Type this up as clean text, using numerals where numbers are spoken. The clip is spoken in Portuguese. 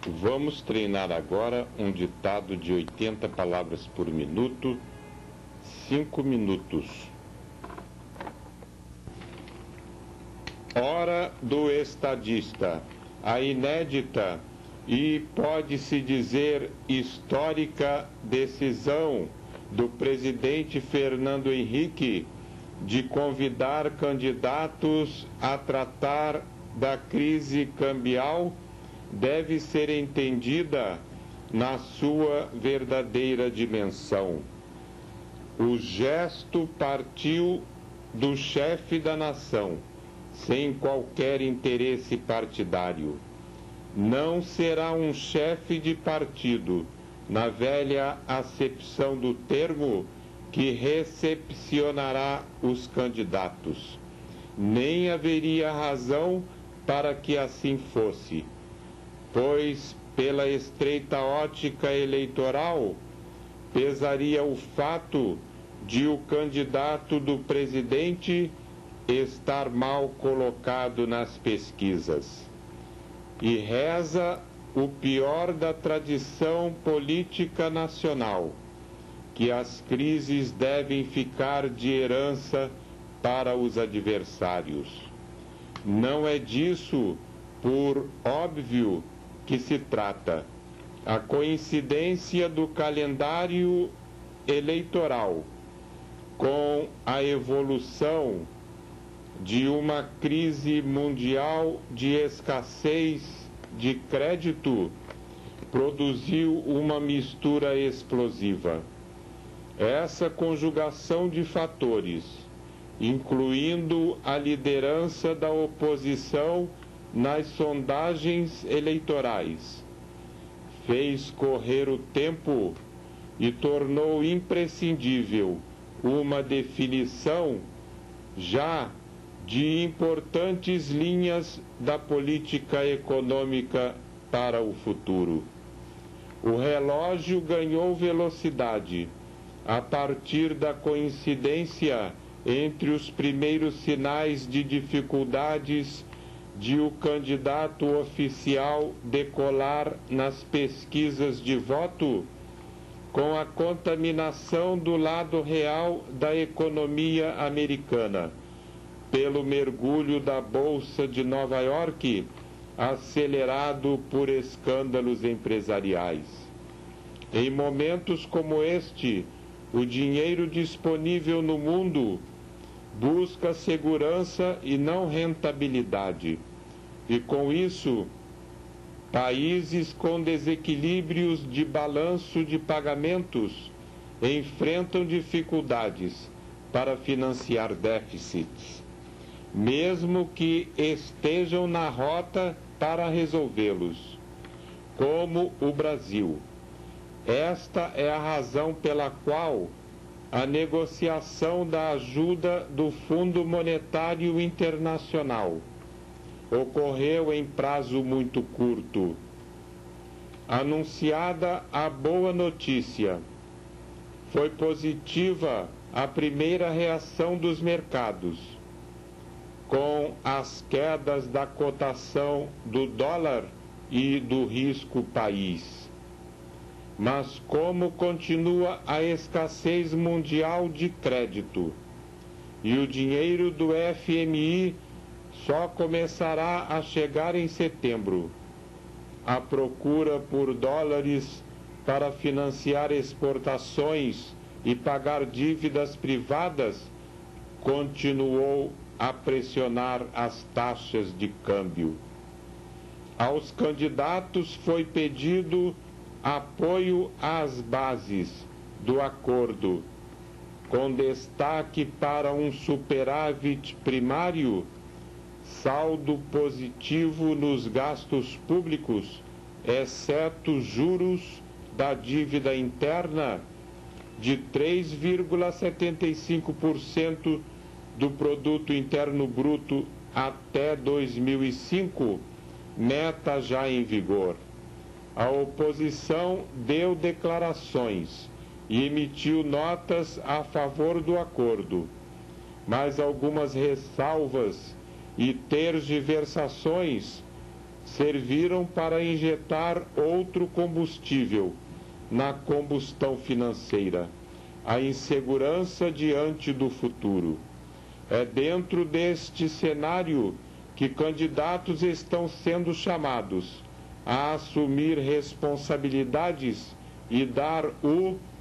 Vamos treinar agora um ditado de 80 palavras por minuto, 5 minutos. Hora do estadista. A inédita e, pode-se dizer, histórica decisão do presidente Fernando Henrique de convidar candidatos a tratar da crise cambial deve ser entendida na sua verdadeira dimensão. O gesto partiu do chefe da nação, sem qualquer interesse partidário. Não será um chefe de partido, na velha acepção do termo, que recepcionará os candidatos. Nem haveria razão para que assim fosse, pois, pela estreita ótica eleitoral, pesaria o fato de o candidato do presidente estar mal colocado nas pesquisas. E reza o pior da tradição política nacional, que as crises devem ficar de herança para os adversários. Não é disso, por óbvio, que se trata. A coincidência do calendário eleitoral com a evolução de uma crise mundial de escassez de crédito produziu uma mistura explosiva. Essa conjugação de fatores, incluindo a liderança da oposição nas sondagens eleitorais, fez correr o tempo e tornou imprescindível uma definição já de importantes linhas da política econômica para o futuro. O relógio ganhou velocidade a partir da coincidência entre os primeiros sinais de dificuldades de o candidato oficial decolar nas pesquisas de voto com a contaminação do lado real da economia americana, pelo mergulho da Bolsa de Nova York, acelerado por escândalos empresariais. Em momentos como este, o dinheiro disponível no mundo busca segurança e não rentabilidade. E com isso, países com desequilíbrios de balanço de pagamentos enfrentam dificuldades para financiar déficits, mesmo que estejam na rota para resolvê-los, como o Brasil. Esta é a razão pela qual a negociação da ajuda do Fundo Monetário Internacional ocorreu em prazo muito curto. Anunciada a boa notícia, foi positiva a primeira reação dos mercados, com as quedas da cotação do dólar e do risco país. Mas como continua a escassez mundial de crédito e o dinheiro do FMI só começará a chegar em setembro, a procura por dólares para financiar exportações e pagar dívidas privadas continuou a pressionar as taxas de câmbio. Aos candidatos foi pedido apoio às bases do acordo, com destaque para um superávit primário, saldo positivo nos gastos públicos, exceto juros da dívida interna, de 3,75% do produto interno bruto até 2005, meta já em vigor. A oposição deu declarações e emitiu notas a favor do acordo, mas algumas ressalvas e tergiversações serviram para injetar outro combustível na combustão financeira, a insegurança diante do futuro. É dentro deste cenário que candidatos estão sendo chamados a assumir responsabilidades e dar o